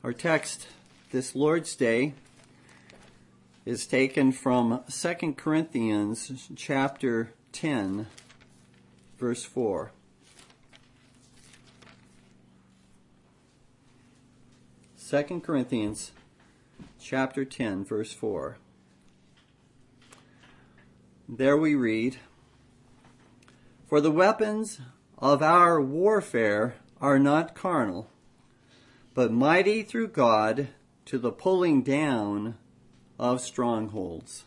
Our text this Lord's Day is taken from 2 Corinthians chapter 10, verse 4. Second Corinthians chapter 10, verse 4. There we read, "For the weapons of our warfare are not carnal, but mighty through God to the pulling down of strongholds."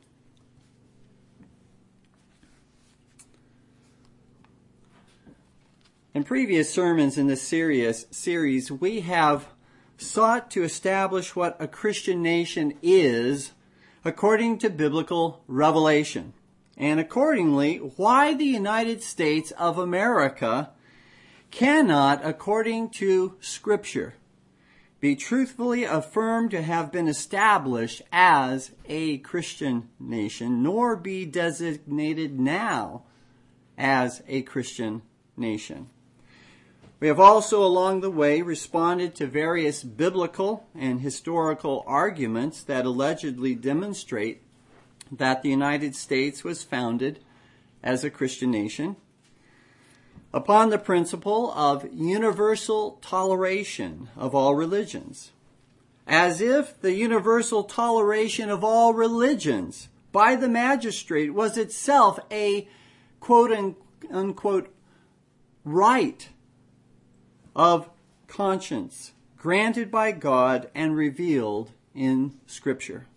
In previous sermons in this series, we have sought to establish what a Christian nation is according to biblical revelation, and accordingly, why the United States of America cannot, according to Scripture, be truthfully affirmed to have been established as a Christian nation, nor be designated now as a Christian nation. We have also along the way responded to various biblical and historical arguments that allegedly demonstrate that the United States was founded as a Christian nation upon the principle of universal toleration of all religions, as if the universal toleration of all religions by the magistrate was itself a quote-unquote right of conscience granted by God and revealed in Scripture.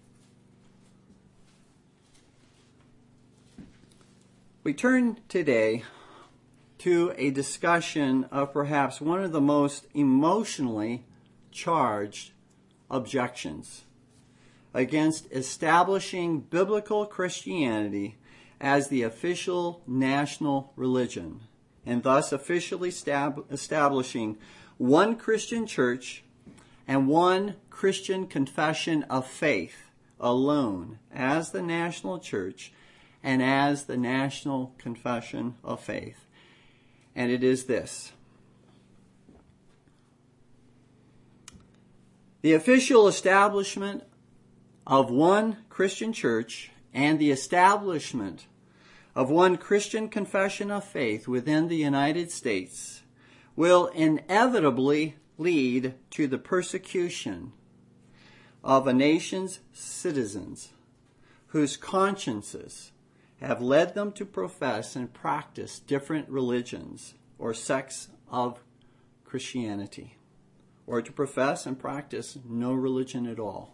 We turn today to a discussion of perhaps one of the most emotionally charged objections against establishing biblical Christianity as the official national religion, and thus officially establishing one Christian church and one Christian confession of faith alone as the national church and as the national confession of faith. And it is this: the official establishment of one Christian church and the establishment of one Christian confession of faith within the United States will inevitably lead to the persecution of a nation's citizens whose consciences have led them to profess and practice different religions or sects of Christianity, or to profess and practice no religion at all.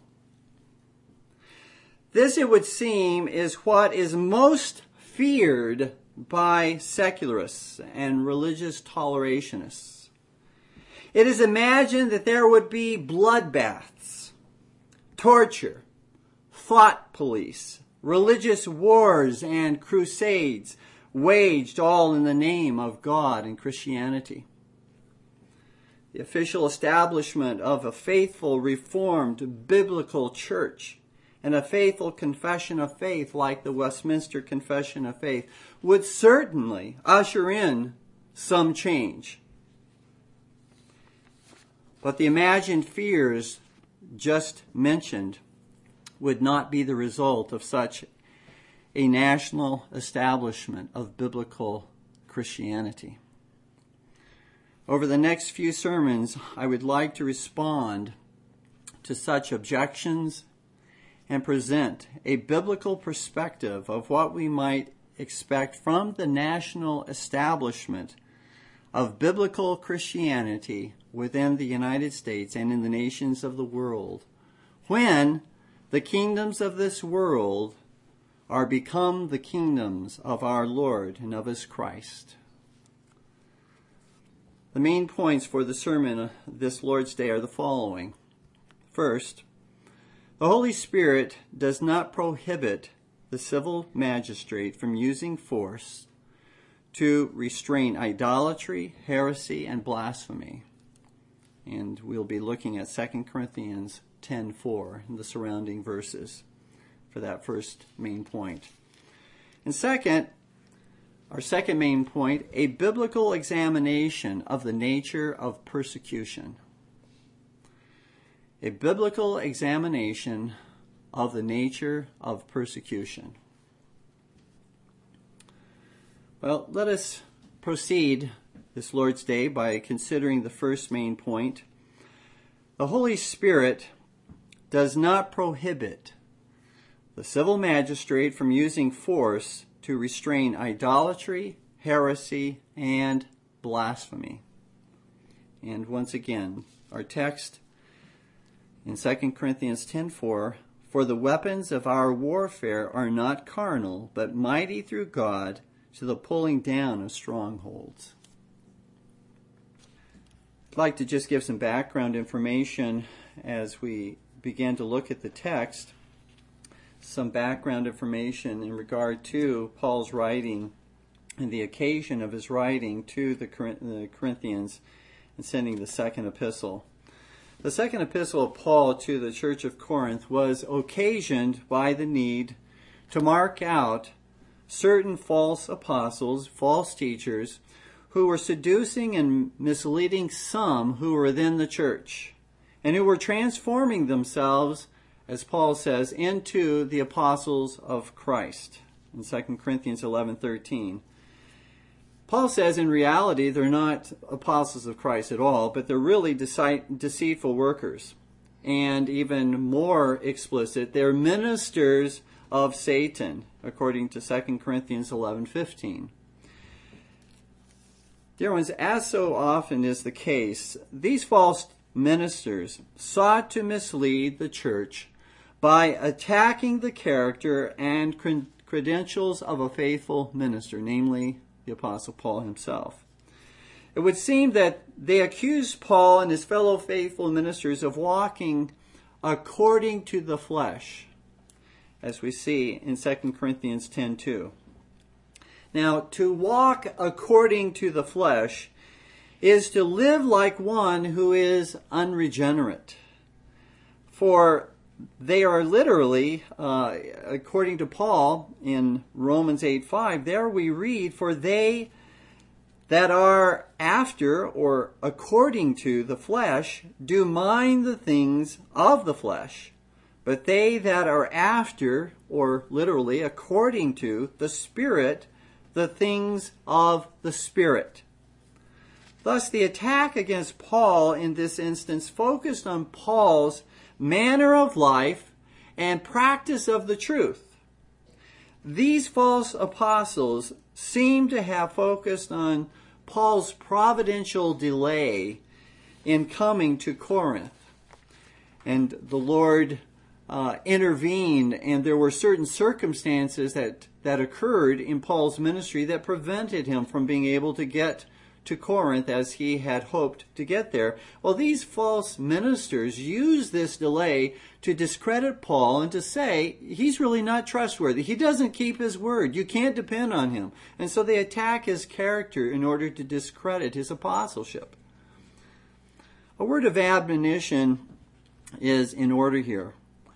This, it would seem, is what is most feared by secularists and religious tolerationists. It is imagined that there would be bloodbaths, torture, thought police, religious wars and crusades waged all in the name of God and Christianity. The official establishment of a faithful, reformed, biblical church and a faithful confession of faith like the Westminster Confession of Faith would certainly usher in some change. But the imagined fears just mentioned would not be the result of such a national establishment of biblical Christianity. Over the next few sermons, I would like to respond to such objections and present a biblical perspective of what we might expect from the national establishment of biblical Christianity within the United States and in the nations of the world, when the kingdoms of this world are become the kingdoms of our Lord and of His Christ. The main points for the sermon this Lord's Day are the following. First, the Holy Spirit does not prohibit the civil magistrate from using force to restrain idolatry, heresy, and blasphemy. And we'll be looking at 2 Corinthians 10:4 and the surrounding verses for that first main point. And second, our second main point, a biblical examination of the nature of persecution. a biblical examination of the nature of persecution. Well, let us proceed this Lord's Day by considering the first main point. The Holy Spirit does not prohibit the civil magistrate from using force to restrain idolatry, heresy, and blasphemy. And once again, our text in 2 Corinthians 10:4, "For the weapons of our warfare are not carnal, but mighty through God to the pulling down of strongholds." I'd like to just give some background information as we begin to look at the text. Some background information in regard to Paul's writing and the occasion of his writing to the Corinthians and sending the second epistle. The second epistle of Paul to the church of Corinth was occasioned by the need to mark out certain false apostles, false teachers, who were seducing and misleading some who were within the church, and who were transforming themselves, as Paul says, into the apostles of Christ in 2 Corinthians 11:13. Paul says in reality they're not apostles of Christ at all, but they're really deceitful workers. And even more explicit, they're ministers of Satan, according to 2 Corinthians 11:15. Dear ones, as so often is the case, these false ministers sought to mislead the church by attacking the character and credentials of a faithful minister, namely the Apostle Paul himself. It would seem that they accused Paul and his fellow faithful ministers of walking according to the flesh, as we see in 2 Corinthians 10:2. Now, to walk according to the flesh is to live like one who is unregenerate. For they are literally, according to Paul in Romans 8:5, there we read, "For they that are after or according to the flesh do mind the things of the flesh, but they that are after, or literally according to, the Spirit, the things of the Spirit." Thus, the attack against Paul in this instance focused on Paul's manner of life and practice of the truth. These false apostles seem to have focused on Paul's providential delay in coming to Corinth. And the Lord intervened, and there were certain circumstances that occurred in Paul's ministry that prevented him from being able to get to Corinth as he had hoped to get there. Well, these false ministers used this delay to discredit Paul and to say he's really not trustworthy. He doesn't keep his word. You can't depend on him. And so they attack his character in order to discredit his apostleship. A word of admonition is in order here.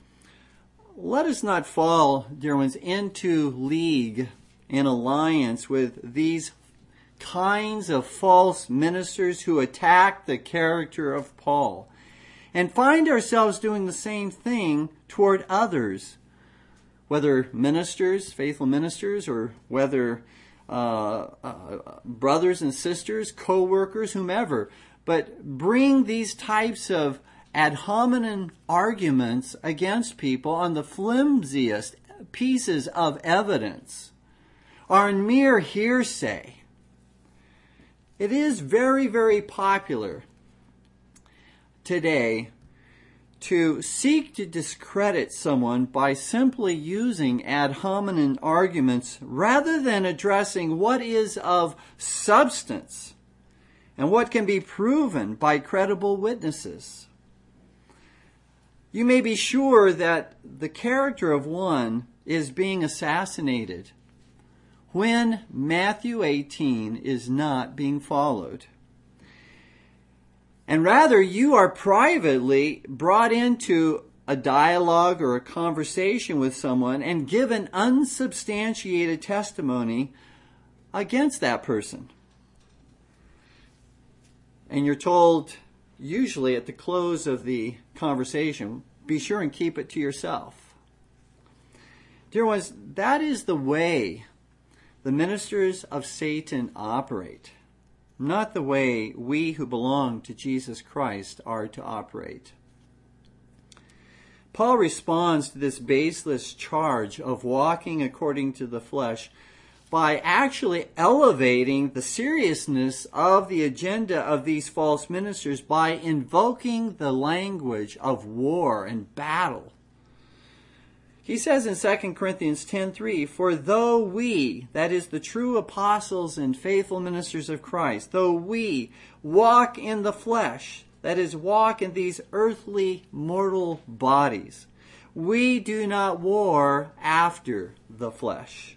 Let us not fall, dear ones, into league and alliance with these kinds of false ministers who attack the character of Paul and find ourselves doing the same thing toward others, whether ministers, faithful ministers, or whether brothers and sisters, co-workers, whomever. But bring these types of ad hominem arguments against people on the flimsiest pieces of evidence, on mere hearsay. It is very, very popular today to seek to discredit someone by simply using ad hominem arguments rather than addressing what is of substance and what can be proven by credible witnesses. You may be sure that the character of one is being assassinated when Matthew 18 is not being followed. And rather, you are privately brought into a dialogue or a conversation with someone and given unsubstantiated testimony against that person. And you're told, usually at the close of the conversation, be sure and keep it to yourself. Dear ones, that is the way the ministers of Satan operate, not the way we who belong to Jesus Christ are to operate. Paul responds to this baseless charge of walking according to the flesh by actually elevating the seriousness of the agenda of these false ministers by invoking the language of war and battle. He says in 2 Corinthians 10:3, "For though we," that is the true apostles and faithful ministers of Christ, "though we walk in the flesh," that is, walk in these earthly mortal bodies, "we do not war after the flesh."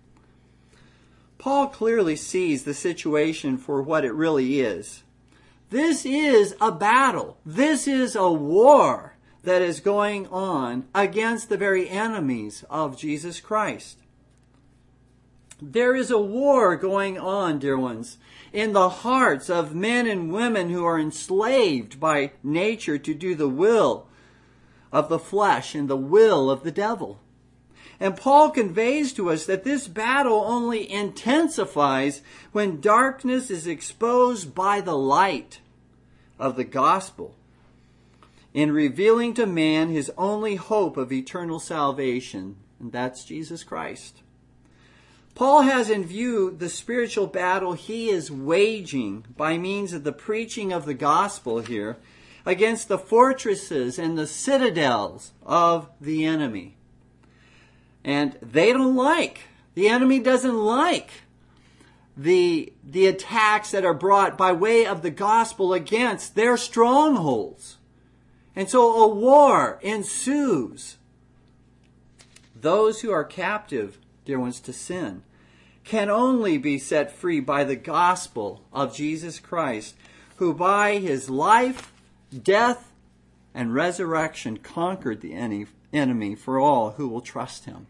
Paul clearly sees the situation for what it really is. This is a battle. This is a war that is going on against the very enemies of Jesus Christ. There is a war going on, dear ones, in the hearts of men and women who are enslaved by nature to do the will of the flesh and the will of the devil. And Paul conveys to us that this battle only intensifies when darkness is exposed by the light of the gospel in revealing to man his only hope of eternal salvation, and that's Jesus Christ. Paul has in view the spiritual battle he is waging by means of the preaching of the gospel here against the fortresses and the citadels of the enemy. And they don't like, the enemy doesn't like the attacks that are brought by way of the gospel against their strongholds. And so a war ensues. Those who are captive, dear ones, to sin can only be set free by the gospel of Jesus Christ, who by his life, death, and resurrection conquered the enemy for all who will trust him.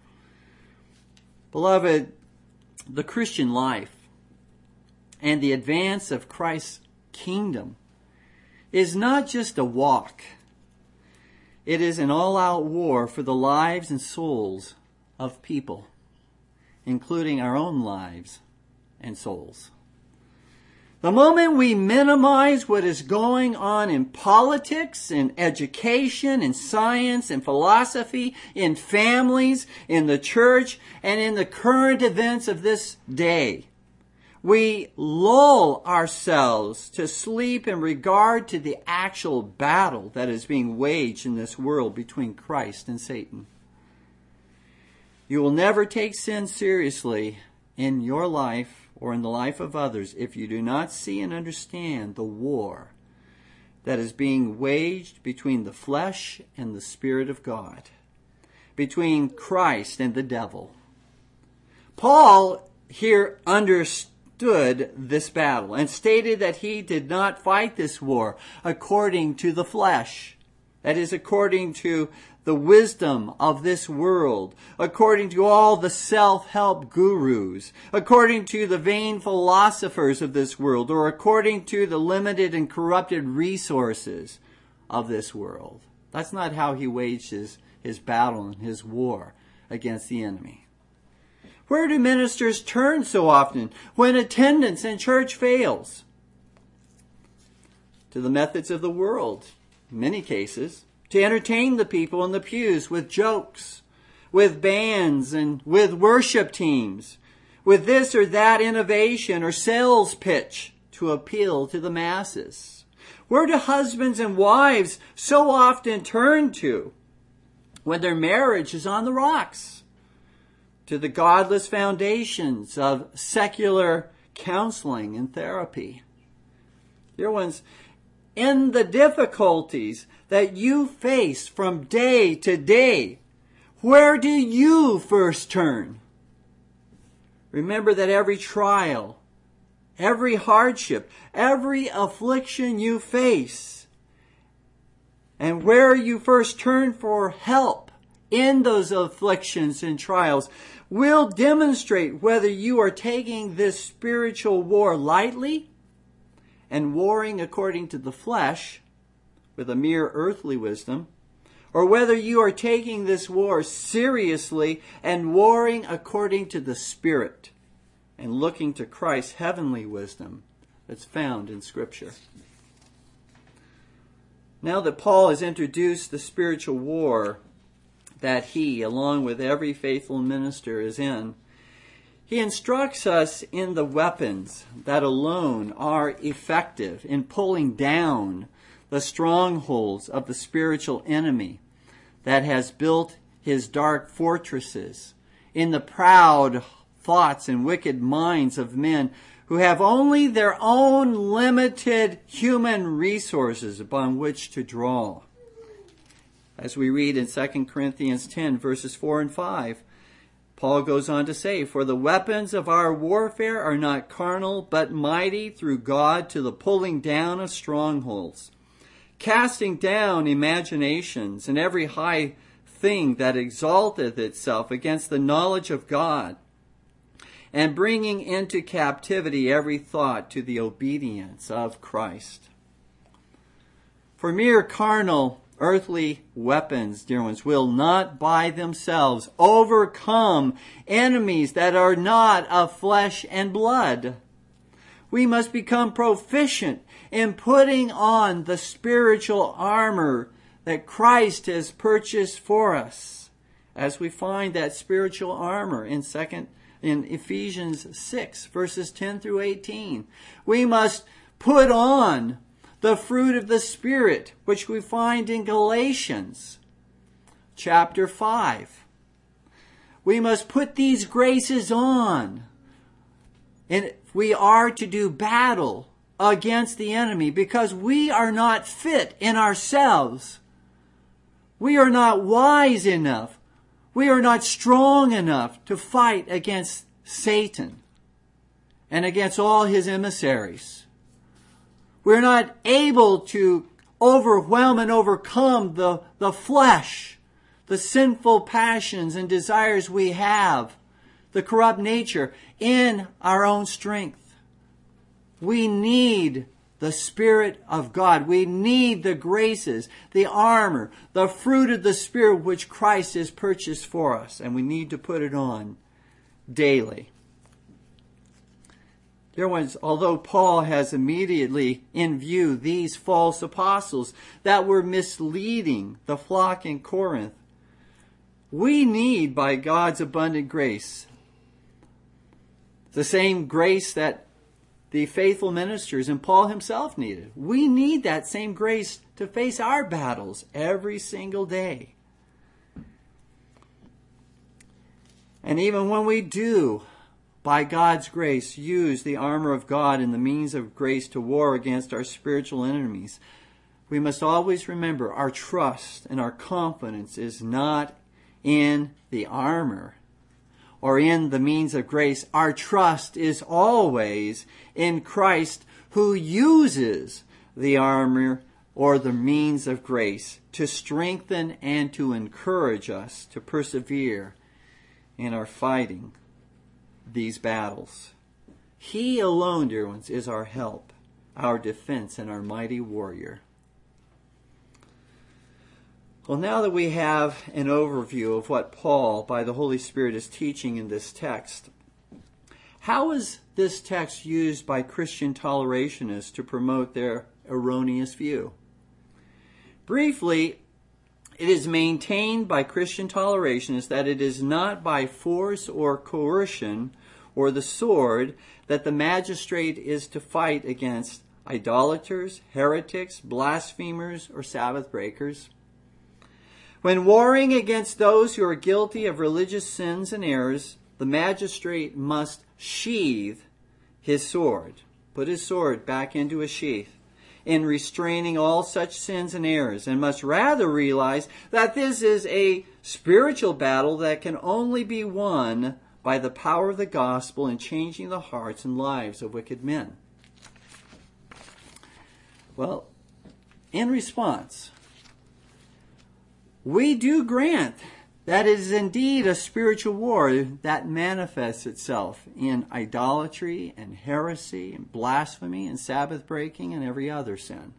Beloved, the Christian life and the advance of Christ's kingdom is not just a walk. It is an all-out war for the lives and souls of people, including our own lives and souls. The moment we minimize what is going on in politics, in education, in science, in philosophy, in families, in the church, and in the current events of this day, we lull ourselves to sleep in regard to the actual battle that is being waged in this world between Christ and Satan. You will never take sin seriously in your life or in the life of others if you do not see and understand the war that is being waged between the flesh and the Spirit of God, between Christ and the devil. Paul here understood this battle and stated that he did not fight this war according to the flesh. That is, according to the wisdom of this world, according to all the self-help gurus, according to the vain philosophers of this world, or according to the limited and corrupted resources of this world. That's not how he waged his battle and his war against the enemy. Where do ministers turn so often when attendance in church fails? To the methods of the world, in many cases, to entertain the people in the pews with jokes, with bands and with worship teams, with this or that innovation or sales pitch to appeal to the masses. Where do husbands and wives so often turn to when their marriage is on the rocks? To the godless foundations of secular counseling and therapy. Dear ones, in the difficulties that you face from day to day, where do you first turn? Remember that every trial, every hardship, every affliction you face, and where you first turn for help in those afflictions and trials will demonstrate whether you are taking this spiritual war lightly and warring according to the flesh with a mere earthly wisdom, or whether you are taking this war seriously and warring according to the Spirit and looking to Christ's heavenly wisdom that's found in Scripture. Now that Paul has introduced the spiritual war that he, along with every faithful minister, is in, he instructs us in the weapons that alone are effective in pulling down the strongholds of the spiritual enemy that has built his dark fortresses in the proud thoughts and wicked minds of men who have only their own limited human resources upon which to draw. As we read in 2 Corinthians 10, verses 4 and 5, Paul goes on to say, "For the weapons of our warfare are not carnal, but mighty through God to the pulling down of strongholds, casting down imaginations and every high thing that exalteth itself against the knowledge of God, and bringing into captivity every thought to the obedience of Christ." For mere carnal, earthly weapons, dear ones, will not by themselves overcome enemies that are not of flesh and blood. We must become proficient in putting on the spiritual armor that Christ has purchased for us, as we find that spiritual armor in Ephesians 6, verses 10 through 18. We must put on the fruit of the Spirit, which we find in Galatians chapter 5. We must put these graces on, and we are to do battle against the enemy, because we are not fit in ourselves. We are not wise enough. We are not strong enough to fight against Satan and against all his emissaries. We're not able to overwhelm and overcome the flesh, the sinful passions and desires we have, the corrupt nature, in our own strength. We need the Spirit of God. We need the graces, the armor, the fruit of the Spirit which Christ has purchased for us, and we need to put it on daily. Dear ones, although Paul has immediately in view these false apostles that were misleading the flock in Corinth, we need, by God's abundant grace, the same grace that the faithful ministers and Paul himself needed. We need that same grace to face our battles every single day. And even when we do, by God's grace, use the armor of God and the means of grace to war against our spiritual enemies, we must always remember our trust and our confidence is not in the armor or in the means of grace. Our trust is always in Christ, who uses the armor or the means of grace to strengthen and to encourage us to persevere in our fighting these battles. He alone, dear ones, is our help, our defense, and our mighty warrior. Well, now that we have an overview of what Paul, by the Holy Spirit, is teaching in this text, how is this text used by Christian tolerationists to promote their erroneous view? Briefly, it is maintained by Christian tolerationists that it is not by force or coercion or the sword that the magistrate is to fight against idolaters, heretics, blasphemers, or Sabbath breakers. When warring against those who are guilty of religious sins and errors, the magistrate must sheathe his sword, put his sword back into a sheath, in restraining all such sins and errors, and must rather realize that this is a spiritual battle that can only be won by the power of the gospel in changing the hearts and lives of wicked men. Well, in response, we do grant that it is indeed a spiritual war that manifests itself in idolatry and heresy and blasphemy and Sabbath breaking and every other sin.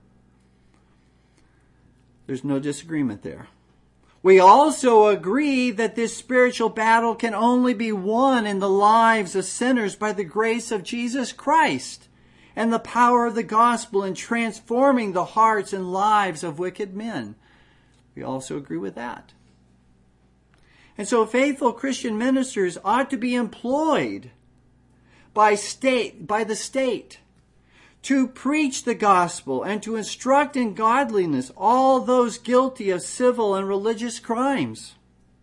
There's no disagreement there. We also agree that this spiritual battle can only be won in the lives of sinners by the grace of Jesus Christ and the power of the gospel in transforming the hearts and lives of wicked men. We also agree with that. And so faithful Christian ministers ought to be employed by the state to preach the gospel and to instruct in godliness all those guilty of civil and religious crimes.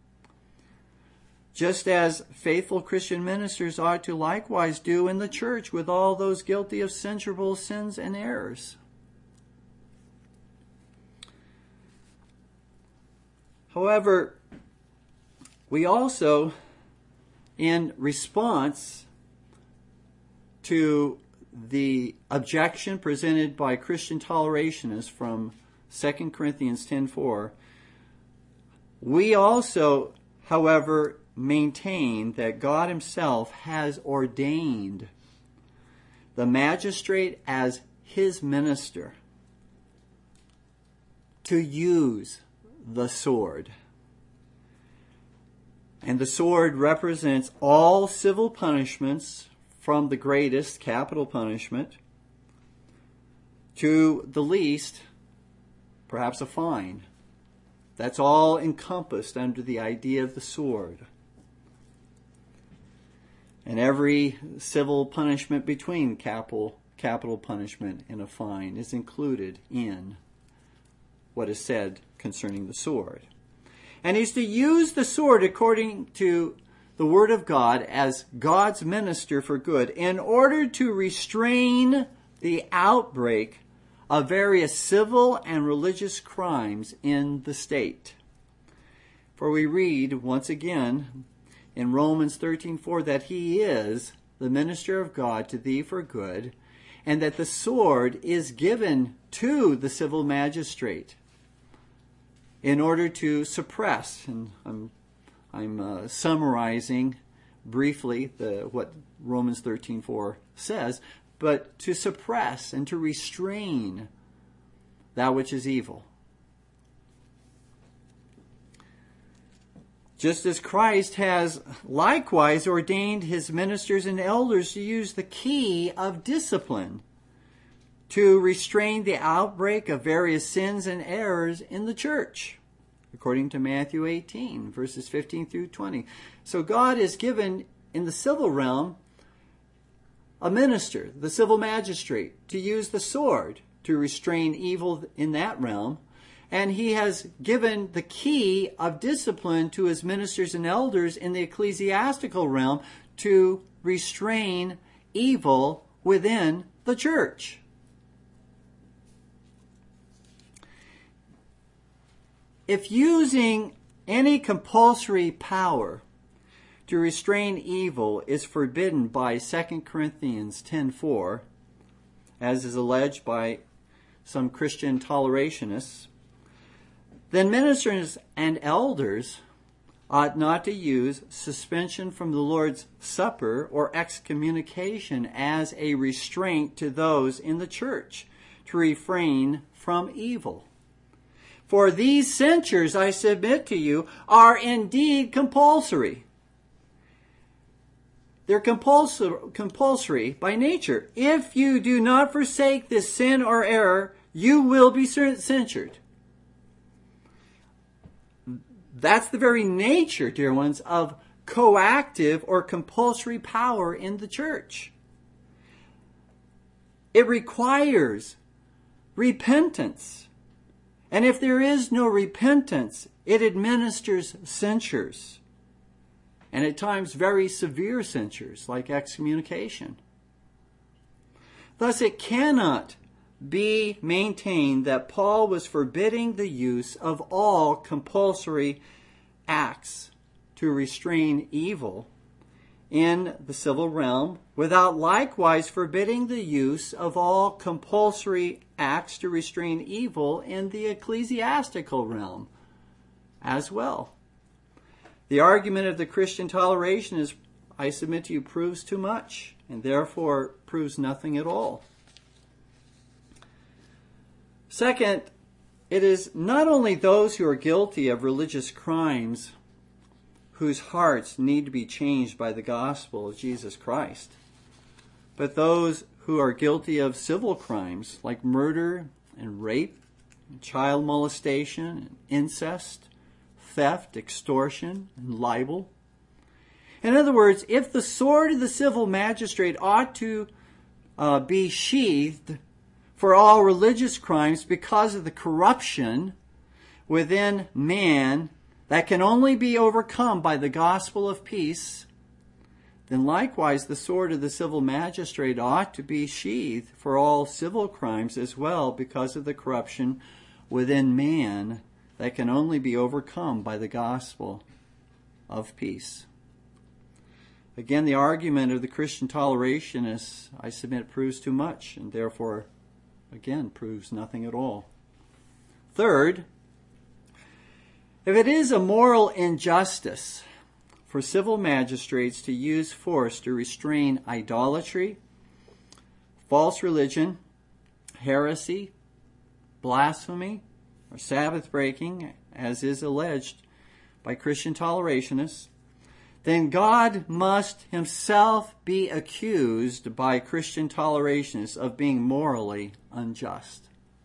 Just as faithful Christian ministers ought to likewise do in the church with all those guilty of censurable sins and errors. However, we also, in response to the objection presented by Christian tolerationists from 2 Corinthians 10:4, we also, however, maintain that God himself has ordained the magistrate as his minister to use the sword. And the sword represents all civil punishments from the greatest, capital punishment, to the least, perhaps a fine. That's all encompassed under the idea of the sword. And every civil punishment between capital punishment and a fine is included in what is said concerning the sword. And he's to use the sword according to the Word of God as God's minister for good in order to restrain the outbreak of various civil and religious crimes in the state. For we read once again in Romans 13:4 that he is the minister of God to thee for good, and that the sword is given to the civil magistrate in order to suppress, and I'm summarizing briefly what Romans 13:4 says, but to suppress and to restrain that which is evil. Just as Christ has likewise ordained his ministers and elders to use the key of discipline to restrain the outbreak of various sins and errors in the church, according to Matthew 18, verses 15 through 20. So God has given in the civil realm a minister, the civil magistrate, to use the sword to restrain evil in that realm. And he has given the key of discipline to his ministers and elders in the ecclesiastical realm to restrain evil within the church. If using any compulsory power to restrain evil is forbidden by 2 Corinthians 10:4, as is alleged by some Christian tolerationists, then ministers and elders ought not to use suspension from the Lord's Supper or excommunication as a restraint to those in the church to refrain from evil. For these censures, I submit to you, are indeed compulsory. They're compulsory by nature. If you do not forsake this sin or error, you will be censured. That's the very nature, dear ones, of coactive or compulsory power in the church. It requires repentance. And if there is no repentance, it administers censures. And at times very severe censures, like excommunication. Thus it cannot be maintained that Paul was forbidding the use of all compulsory acts to restrain evil in the civil realm, without likewise forbidding the use of all compulsory acts to restrain evil in the ecclesiastical realm as well. The argument of the Christian toleration I submit to you, proves too much, and therefore proves nothing at all. Second, it is not only those who are guilty of religious crimes whose hearts need to be changed by the gospel of Jesus Christ, but those who are guilty of civil crimes like murder and rape, and child molestation, and incest, theft, extortion, and libel. In other words, if the sword of the civil magistrate ought to be sheathed for all religious crimes because of the corruption within man that can only be overcome by the gospel of peace, then likewise the sword of the civil magistrate ought to be sheathed for all civil crimes as well because of the corruption within man that can only be overcome by the gospel of peace. Again, the argument of the Christian toleration, I submit, proves too much, and therefore, again, proves nothing at all. Third, if it is a moral injustice for civil magistrates to use force to restrain idolatry, false religion, heresy, blasphemy, or Sabbath breaking, as is alleged by Christian tolerationists, then God must himself be accused by Christian tolerationists of being morally unjust.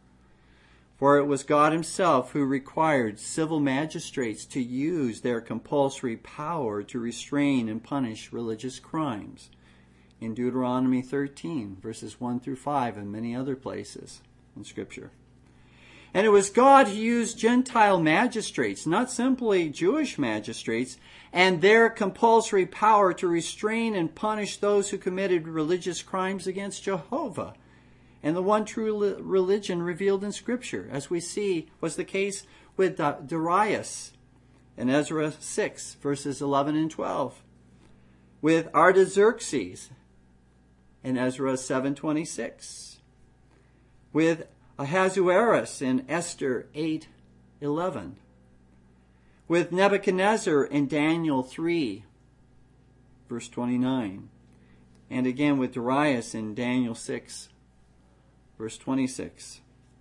For it was God himself who required civil magistrates to use their compulsory power to restrain and punish religious crimes in Deuteronomy 13, verses 1 through 5, and many other places in Scripture. And it was God who used Gentile magistrates, not simply Jewish magistrates, and their compulsory power to restrain and punish those who committed religious crimes against Jehovah and the one true religion revealed in Scripture, as we see was the case with Darius in Ezra 6, verses 11 and 12, with Artaxerxes in Ezra 7:26, with Ahasuerus in Esther 8:11, with Nebuchadnezzar in Daniel 3, verse 29, and again with Darius in Daniel 6, verse 26.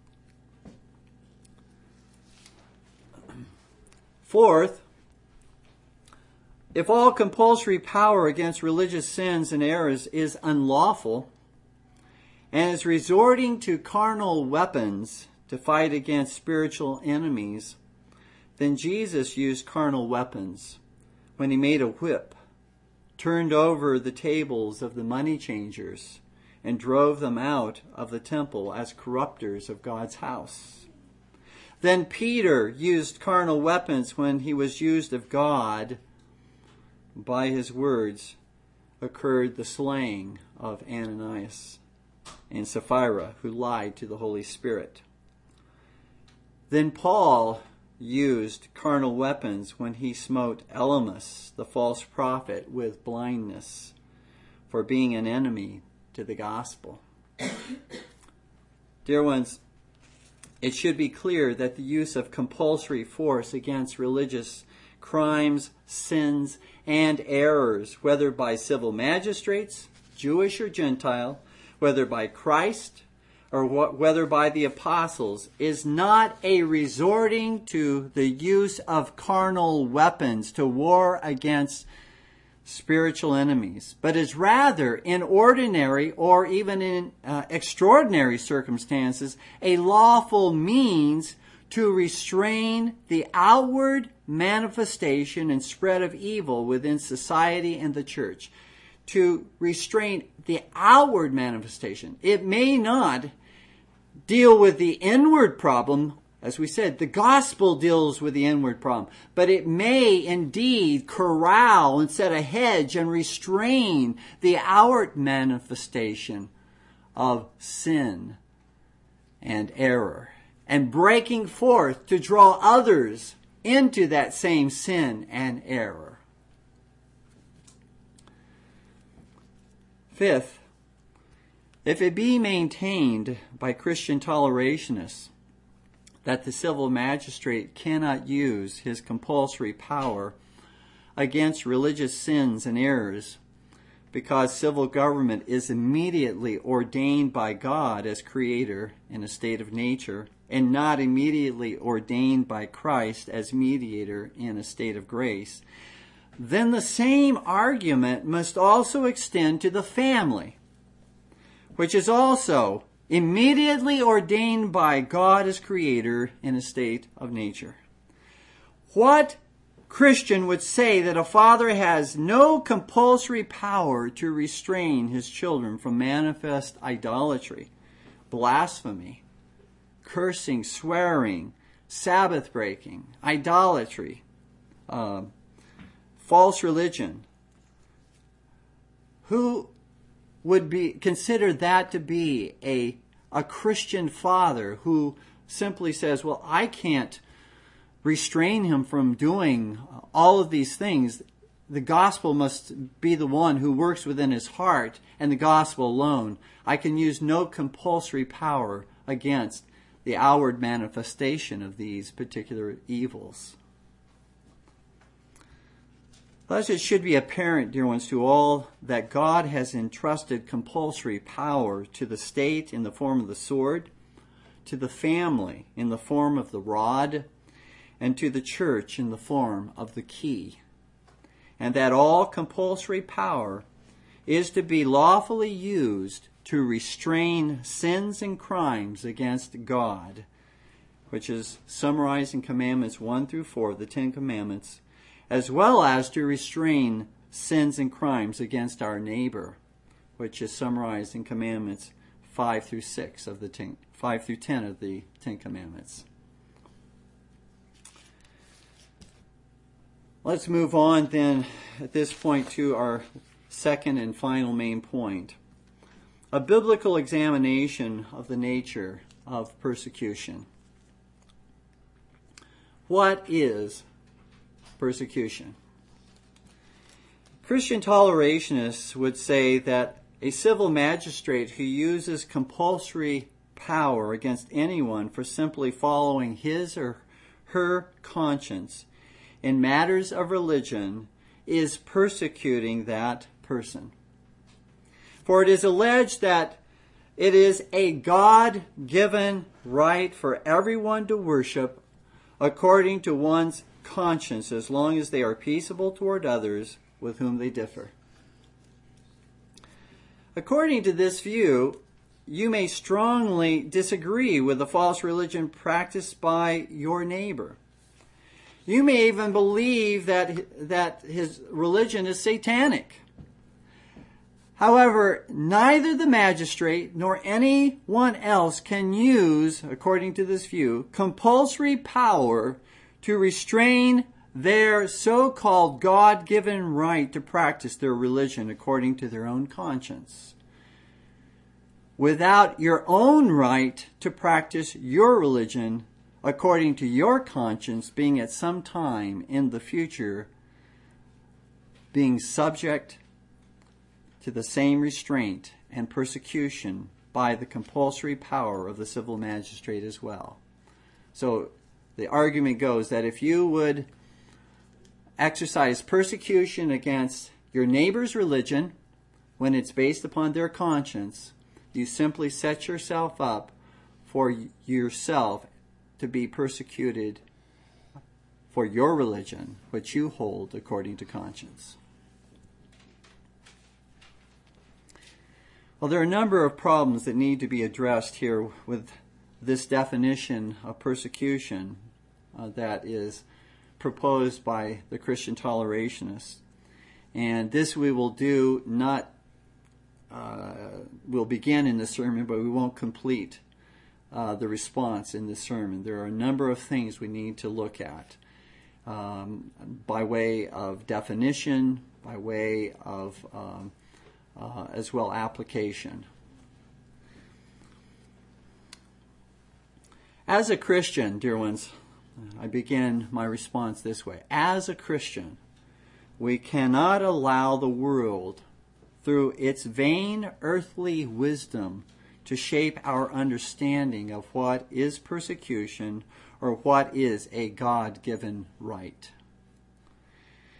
Fourth, if all compulsory power against religious sins and errors is unlawful and is resorting to carnal weapons to fight against spiritual enemies, then Jesus used carnal weapons when he made a whip, turned over the tables of the money changers, and drove them out of the temple as corrupters of God's house. Then Peter used carnal weapons when he was used of God. By his words occurred the slaying of Ananias and Sapphira, who lied to the Holy Spirit. Then Paul used carnal weapons when he smote Elymas, the false prophet, with blindness for being an enemy to the gospel. Dear ones, it should be clear that the use of compulsory force against religious crimes, sins, and errors, whether by civil magistrates, Jewish or Gentile, whether by Christ or whether by the apostles, is not a resorting to the use of carnal weapons to war against spiritual enemies, but is rather, in ordinary or even in extraordinary circumstances, a lawful means to restrain the outward manifestation and spread of evil within society and the church. To restrain the outward manifestation. It may not deal with the inward problem. As we said, the gospel deals with the inward problem. But it may indeed corral and set a hedge and restrain the outward manifestation of sin and error, and breaking forth to draw others into that same sin and error. Fifth, if it be maintained by Christian tolerationists that the civil magistrate cannot use his compulsory power against religious sins and errors, because civil government is immediately ordained by God as creator in a state of nature, and not immediately ordained by Christ as mediator in a state of grace, then the same argument must also extend to the family, which is also immediately ordained by God as creator in a state of nature. What Christian would say that a father has no compulsory power to restrain his children from manifest idolatry, blasphemy, cursing, swearing, Sabbath breaking, idolatry, false religion? Who would consider that to be a Christian father who simply says, well, I can't restrain him from doing all of these things? The gospel must be the one who works within his heart, and the gospel alone. I can use no compulsory power against the outward manifestation of these particular evils. Thus it should be apparent, dear ones, to all that God has entrusted compulsory power to the state in the form of the sword, to the family in the form of the rod, and to the church in the form of the key, and that all compulsory power is to be lawfully used to restrain sins and crimes against God, which is summarized in Commandments 1 through 4, the Ten Commandments, as well as to restrain sins and crimes against our neighbor, which is summarized in Commandments 5 through 10 of the Ten Commandments. Let's move on then at this point to our second and final main point: a biblical examination of the nature of persecution. What is persecution? Christian tolerationists would say that a civil magistrate who uses compulsory power against anyone for simply following his or her conscience in matters of religion is persecuting that person. For it is alleged that it is a God-given right for everyone to worship according to one's conscience, as long as they are peaceable toward others with whom they differ. According to this view, you may strongly disagree with the false religion practiced by your neighbor. You may even believe that his religion is satanic. However, neither the magistrate nor anyone else can use, according to this view, compulsory power to restrain their so-called God-given right to practice their religion according to their own conscience, without your own right to practice your religion according to your conscience being at some time in the future being subject to the same restraint and persecution by the compulsory power of the civil magistrate as well. So the argument goes that if you would exercise persecution against your neighbor's religion when it's based upon their conscience, you simply set yourself up for yourself to be persecuted for your religion, which you hold according to conscience. Well, there are a number of problems that need to be addressed here with this definition of persecution that is proposed by the Christian tolerationists. And this we will do we'll begin in the sermon, but we won't complete the response in this sermon. There are a number of things we need to look at by way of definition, by way of as well application. As a Christian, dear ones, I begin my response this way. As a Christian, we cannot allow the world, through its vain earthly wisdom, to shape our understanding of what is persecution or what is a God-given right.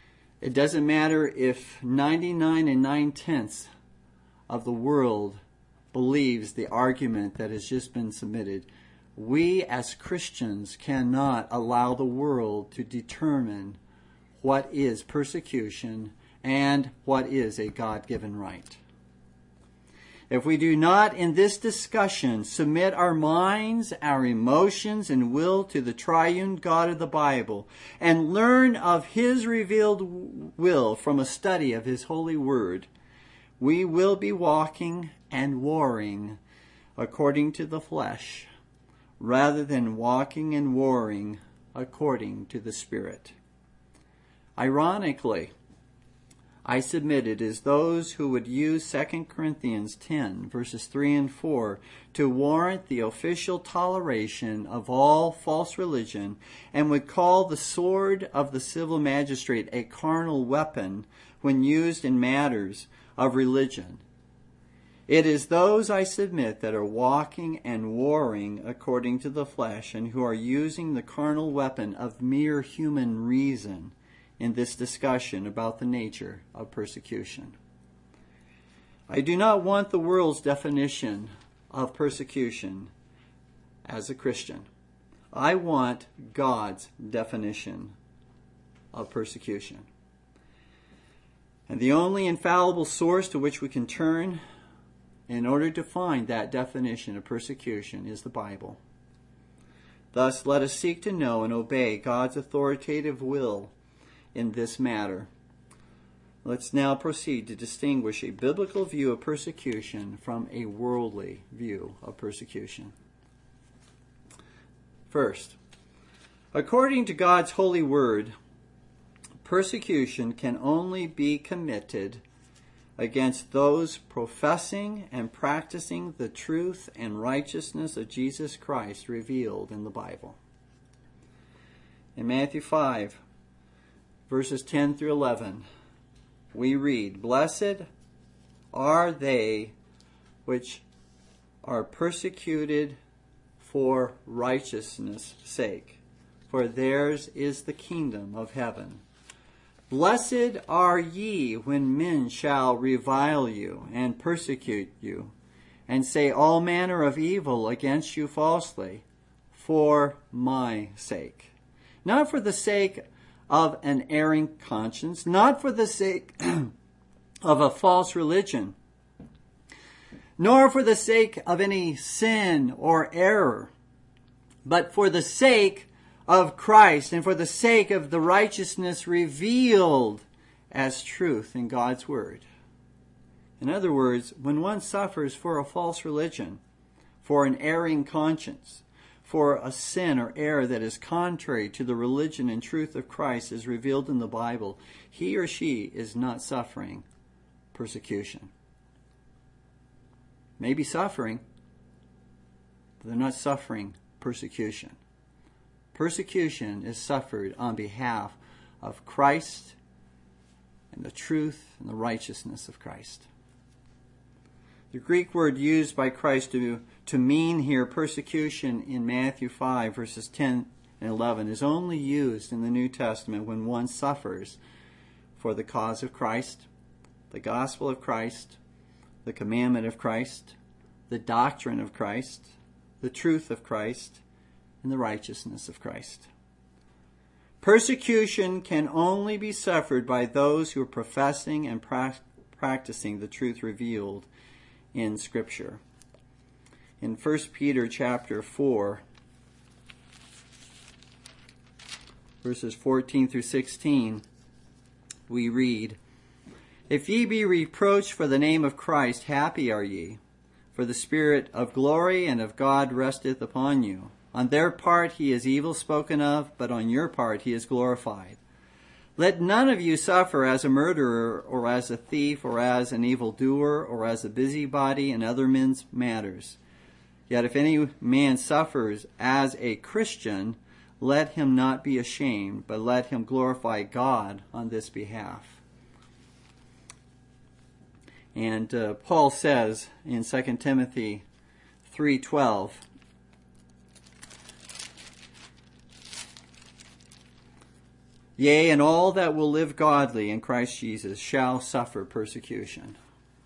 It doesn't matter if 99 and 9/10 of the world believes the argument that has just been submitted. We as Christians cannot allow the world to determine what is persecution and what is a God-given right. If we do not in this discussion submit our minds, our emotions, and will to the triune God of the Bible and learn of His revealed will from a study of His holy word, we will be walking and warring according to the flesh, rather than walking and warring according to the Spirit. Ironically, I submitted as those who would use 2 Corinthians 10, verses 3 and 4, to warrant the official toleration of all false religion, and would call the sword of the civil magistrate a carnal weapon when used in matters of religion. It is those, I submit, that are walking and warring according to the flesh, and who are using the carnal weapon of mere human reason in this discussion about the nature of persecution. I do not want the world's definition of persecution as a Christian. I want God's definition of persecution. And the only infallible source to which we can turn in order to find that definition of persecution is the Bible. Thus, let us seek to know and obey God's authoritative will in this matter. Let's now proceed to distinguish a biblical view of persecution from a worldly view of persecution. First, according to God's holy word, persecution can only be committed against those professing and practicing the truth and righteousness of Jesus Christ revealed in the Bible. In Matthew 5, verses 10 through 11, we read, "Blessed are they which are persecuted for righteousness' sake, for theirs is the kingdom of heaven. Blessed are ye when men shall revile you and persecute you, and say all manner of evil against you falsely, for my sake." Not for the sake of an erring conscience, not for the sake of a false religion, nor for the sake of any sin or error, but for the sake of Christ and for the sake of the righteousness revealed as truth in God's Word. In other words, when one suffers for a false religion, for an erring conscience, for a sin or error that is contrary to the religion and truth of Christ as revealed in the Bible, he or she is not suffering persecution. Maybe suffering, but they're not suffering persecution. Persecution is suffered on behalf of Christ and the truth and the righteousness of Christ. The Greek word used by Christ to mean here persecution in Matthew 5, verses 10 and 11 is only used in the New Testament when one suffers for the cause of Christ, the gospel of Christ, the commandment of Christ, the doctrine of Christ, the truth of Christ, and the righteousness of Christ. Persecution can only be suffered by those who are professing and practicing the truth revealed in Scripture. In 1 Peter chapter 4, verses 14 through 16, we read, "If ye be reproached for the name of Christ, happy are ye, for the Spirit of glory and of God resteth upon you. On their part he is evil spoken of, but on your part he is glorified. Let none of you suffer as a murderer, or as a thief, or as an evildoer, or as a busybody in other men's matters. Yet if any man suffers as a Christian, let him not be ashamed, but let him glorify God on this behalf." And Paul says in 2 Timothy 3:12, Yea, and all that will live godly in Christ Jesus shall suffer persecution.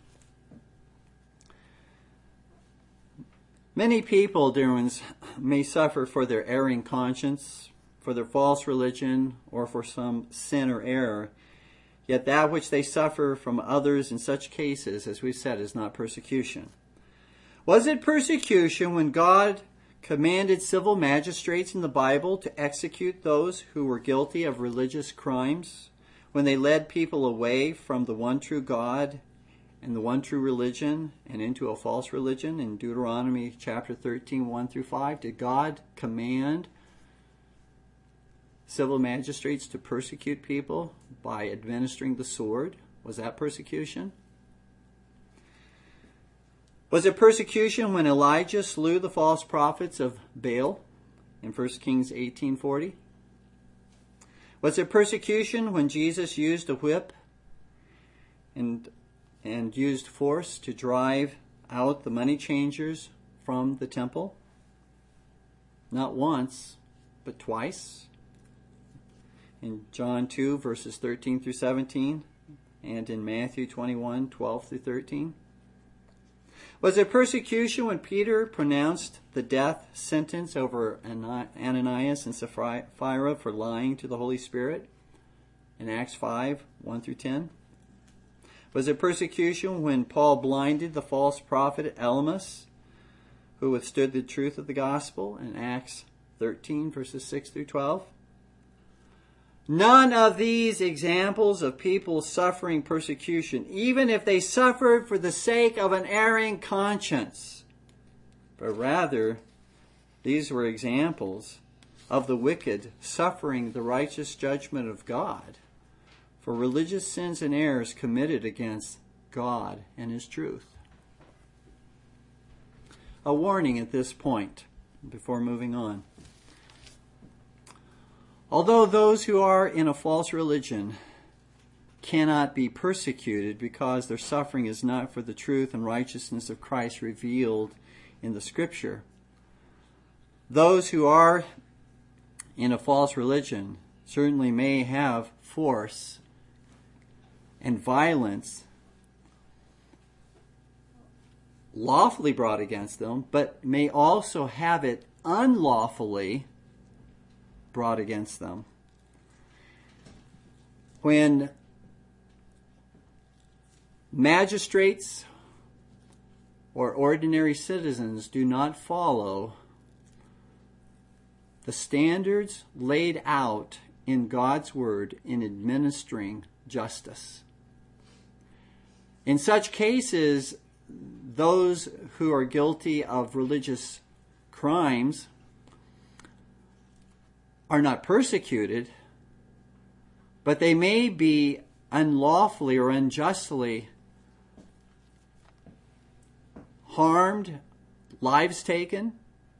Many people, dear ones, may suffer for their erring conscience, for their false religion, or for some sin or error. Yet that which they suffer from others in such cases, as we said, is not persecution. Was it persecution when God commanded civil magistrates in the Bible to execute those who were guilty of religious crimes, when they led people away from the one true God and the one true religion and into a false religion in Deuteronomy chapter 13, 1 through 5? Did God command civil magistrates to persecute people by administering the sword? Was that persecution? Was it persecution when Elijah slew the false prophets of Baal in 1 Kings 18:40? Was it persecution when Jesus used a whip and used force to drive out the money changers from the temple? Not once, but twice. In John 2, verses 13 through 17, and in Matthew 21, 12 through 13. Was it persecution when Peter pronounced the death sentence over Ananias and Sapphira for lying to the Holy Spirit in Acts 5, 1 through 10? Was it persecution when Paul blinded the false prophet Elymas, who withstood the truth of the gospel in Acts 13, verses 6 through 12? None of these examples of people suffering persecution, even if they suffered for the sake of an erring conscience, but rather these were examples of the wicked suffering the righteous judgment of God for religious sins and errors committed against God and His truth. A warning at this point before moving on. Although those who are in a false religion cannot be persecuted because their suffering is not for the truth and righteousness of Christ revealed in the Scripture, those who are in a false religion certainly may have force and violence lawfully brought against them, but may also have it unlawfully brought against them. When magistrates or ordinary citizens do not follow the standards laid out in God's Word in administering justice. In such cases, those who are guilty of religious crimes are not persecuted, but they may be unlawfully or unjustly harmed, lives taken.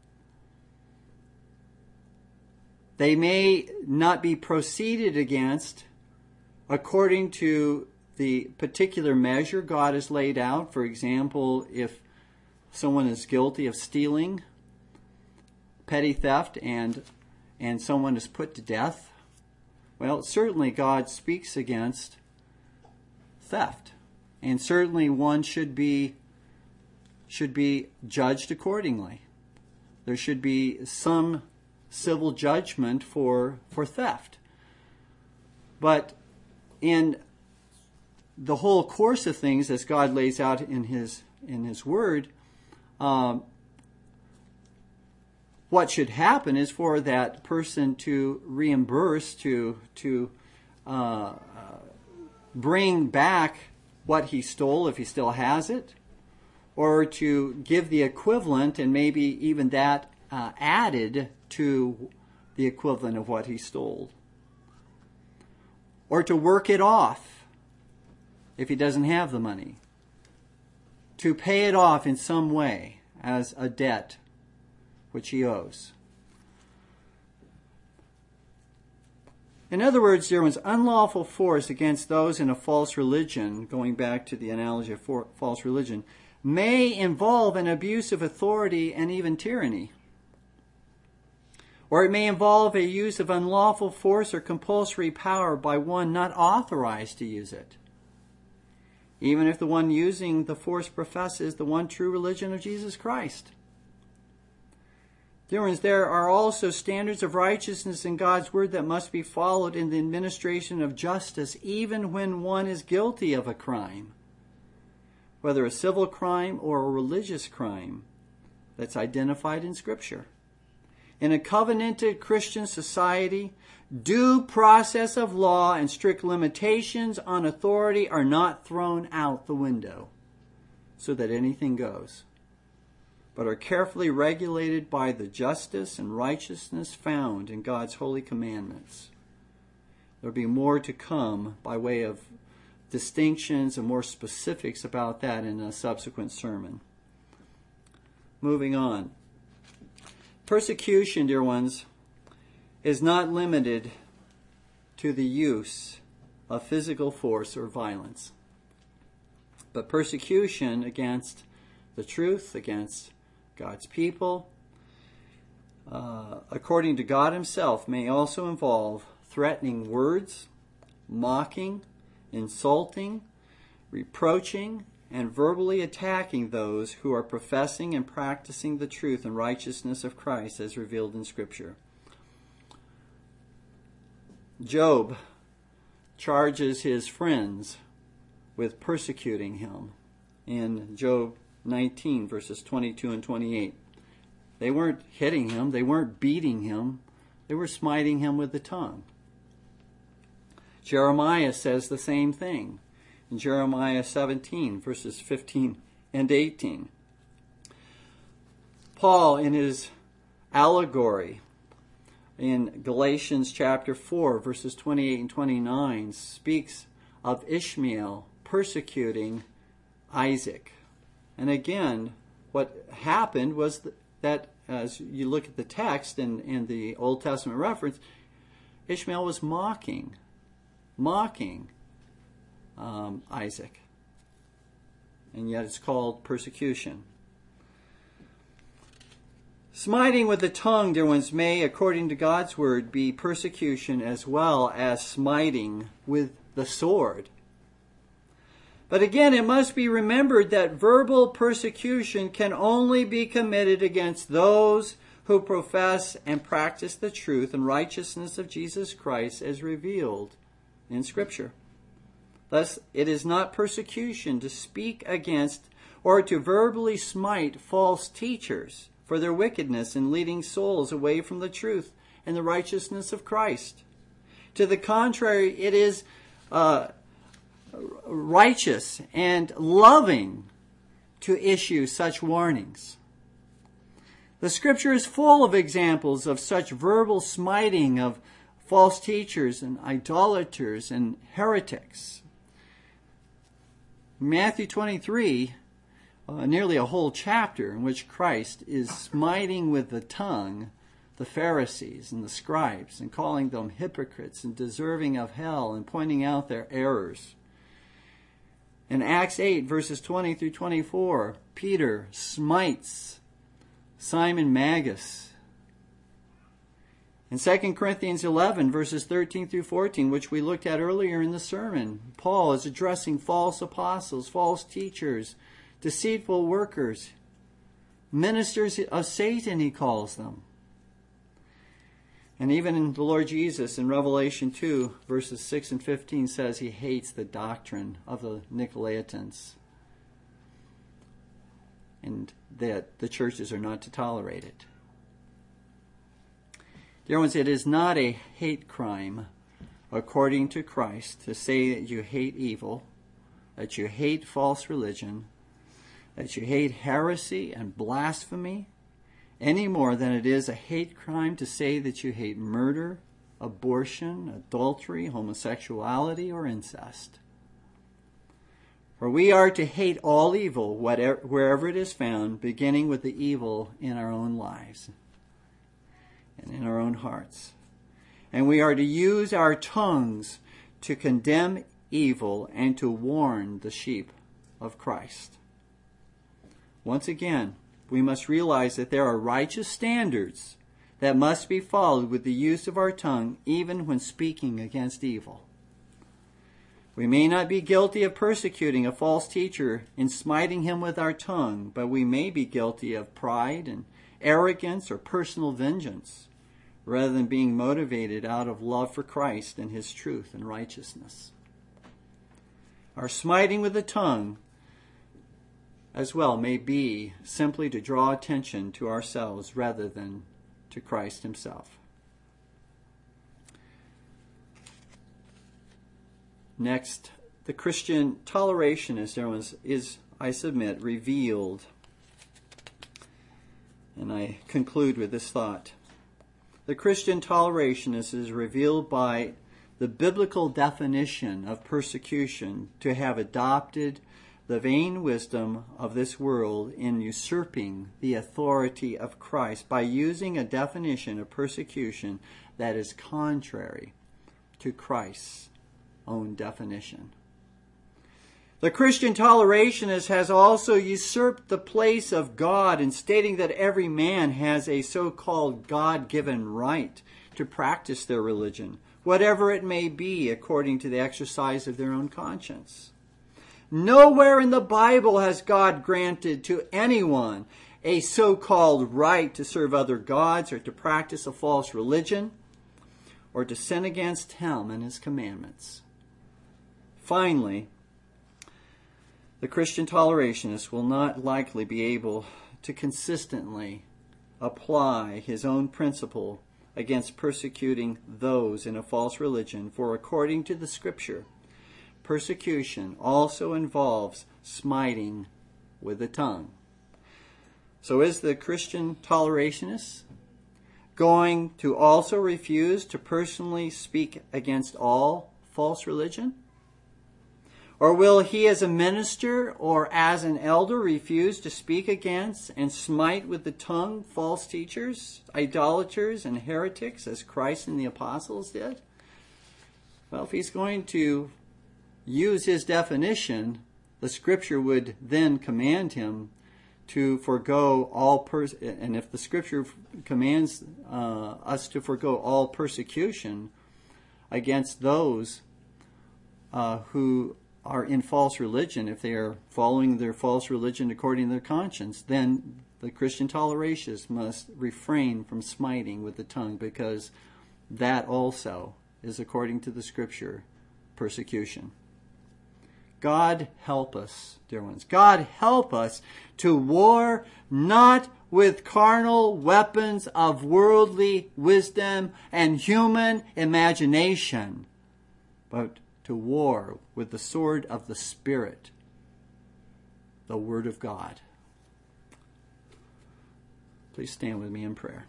They may not be proceeded against according to the particular measure God has laid out. For example, if someone is guilty of stealing, petty theft, and someone is put to death, well, certainly God speaks against theft. And certainly one should be judged accordingly. There should be some civil judgment for theft. But in the whole course of things, as God lays out in His Word, what should happen is for that person to reimburse, to bring back what he stole if he still has it, or to give the equivalent and maybe even that added to the equivalent of what he stole, or to work it off if he doesn't have the money, to pay it off in some way as a debt which he owes. In other words, there was unlawful force against those in a false religion, going back to the analogy of false religion, may involve an abuse of authority and even tyranny. Or it may involve a use of unlawful force or compulsory power by one not authorized to use it, even if the one using the force professes the one true religion of Jesus Christ. Dear ones, there are also standards of righteousness in God's Word that must be followed in the administration of justice, even when one is guilty of a crime, whether a civil crime or a religious crime that's identified in Scripture. In a covenanted Christian society, due process of law and strict limitations on authority are not thrown out the window so that anything goes, but are carefully regulated by the justice and righteousness found in God's holy commandments. There will be more to come by way of distinctions and more specifics about that in a subsequent sermon. Moving on. Persecution, dear ones, is not limited to the use of physical force or violence. But persecution against the truth, against God's people, according to God Himself, may also involve threatening words, mocking, insulting, reproaching, and verbally attacking those who are professing and practicing the truth and righteousness of Christ as revealed in Scripture. Job charges his friends with persecuting him in Job 19, verses 22 and 28. They weren't hitting him, they weren't beating him, they were smiting him with the tongue. Jeremiah says the same thing in Jeremiah 17, verses 15 and 18. Paul, in his allegory in Galatians chapter 4, verses 28 and 29, speaks of Ishmael persecuting Isaac. And again, what happened was that as you look at the text and the Old Testament reference, Ishmael was mocking Isaac. And yet it's called persecution. Smiting with the tongue, dear ones, may, according to God's word, be persecution as well as smiting with the sword. But again, it must be remembered that verbal persecution can only be committed against those who profess and practice the truth and righteousness of Jesus Christ as revealed in Scripture. Thus, it is not persecution to speak against or to verbally smite false teachers for their wickedness in leading souls away from the truth and the righteousness of Christ. To the contrary, it is righteous and loving to issue such warnings. The Scripture is full of examples of such verbal smiting of false teachers and idolaters and heretics. Matthew 23, nearly a whole chapter in which Christ is smiting with the tongue the Pharisees and the scribes and calling them hypocrites and deserving of hell and pointing out their errors. In Acts 8, verses 20 through 24, Peter smites Simon Magus. In 2 Corinthians 11, verses 13 through 14, which we looked at earlier in the sermon, Paul is addressing false apostles, false teachers, deceitful workers, ministers of Satan, he calls them. And even in the Lord Jesus in Revelation 2, verses 6 and 15 says he hates the doctrine of the Nicolaitans and that the churches are not to tolerate it. Dear ones, it is not a hate crime, according to Christ, to say that you hate evil, that you hate false religion, that you hate heresy and blasphemy, any more than it is a hate crime to say that you hate murder, abortion, adultery, homosexuality, or incest. For we are to hate all evil wherever it is found, beginning with the evil in our own lives and in our own hearts. And we are to use our tongues to condemn evil and to warn the sheep of Christ. Once again, we must realize that there are righteous standards that must be followed with the use of our tongue, even when speaking against evil. We may not be guilty of persecuting a false teacher in smiting him with our tongue, but we may be guilty of pride and arrogance or personal vengeance, rather than being motivated out of love for Christ and his truth and righteousness. Our smiting with the tongue as well may be simply to draw attention to ourselves rather than to Christ himself. Next, the Christian tolerationist is, I submit, revealed. And I conclude with this thought. The Christian tolerationist is revealed by the biblical definition of persecution to have adopted the vain wisdom of this world in usurping the authority of Christ by using a definition of persecution that is contrary to Christ's own definition. The Christian tolerationist has also usurped the place of God in stating that every man has a so-called God-given right to practice their religion, whatever it may be, according to the exercise of their own conscience. Nowhere in the Bible has God granted to anyone a so-called right to serve other gods or to practice a false religion or to sin against him and his commandments. Finally, the Christian tolerationist will not likely be able to consistently apply his own principle against persecuting those in a false religion, for according to the Scripture, persecution also involves smiting with the tongue. So is the Christian tolerationist going to also refuse to personally speak against all false religion? Or will he as a minister or as an elder refuse to speak against and smite with the tongue false teachers, idolaters, and heretics as Christ and the apostles did? Well, if he's going to use his definition, the Scripture would then command him to forego all and if the Scripture commands us to forego all persecution against those who are in false religion, if they are following their false religion according to their conscience, then the Christian tolerationist must refrain from smiting with the tongue, because that also is, according to the Scripture, persecution. God help us, dear ones. God help us to war not with carnal weapons of worldly wisdom and human imagination, but to war with the sword of the Spirit, the Word of God. Please stand with me in prayer.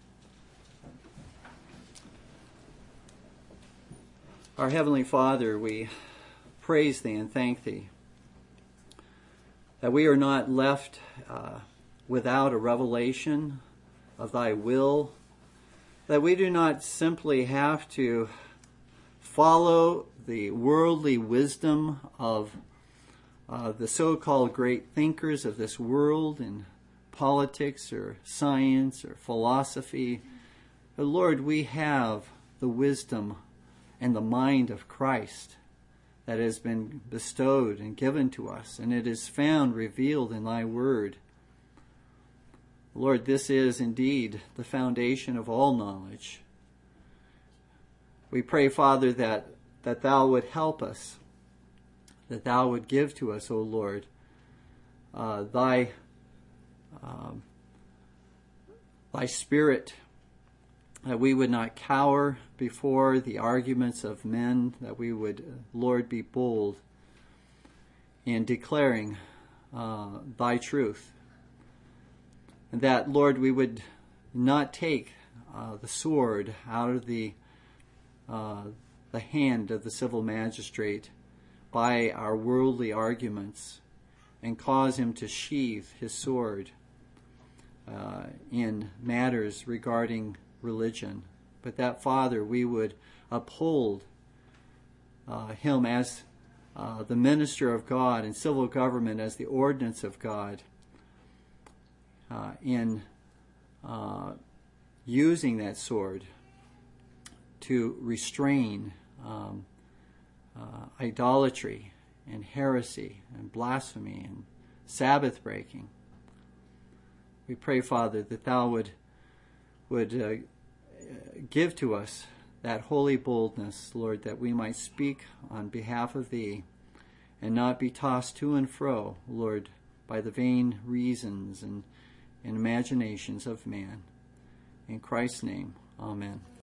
Our Heavenly Father, we praise Thee and thank Thee that we are not left without a revelation of Thy will, that we do not simply have to follow the worldly wisdom of the so-called great thinkers of this world in politics or science or philosophy. But Lord, we have the wisdom and the mind of Christ that has been bestowed and given to us, and it is found revealed in Thy Word. Lord, this is indeed the foundation of all knowledge. We pray, Father, that Thou would help us, that Thou would give to us, O Lord, Thy Spirit, that we would not cower before the arguments of men, that we would, Lord, be bold in declaring Thy truth, and that, Lord, we would not take the sword out of the hand of the civil magistrate by our worldly arguments and cause him to sheathe his sword in matters regarding religion, but that, Father, we would uphold him as the minister of God and civil government as the ordinance of God in using that sword to restrain idolatry and heresy and blasphemy and Sabbath breaking. We pray, Father, that Thou would give to us that holy boldness, Lord, that we might speak on behalf of Thee and not be tossed to and fro, Lord, by the vain reasons and imaginations of man. In Christ's name, amen.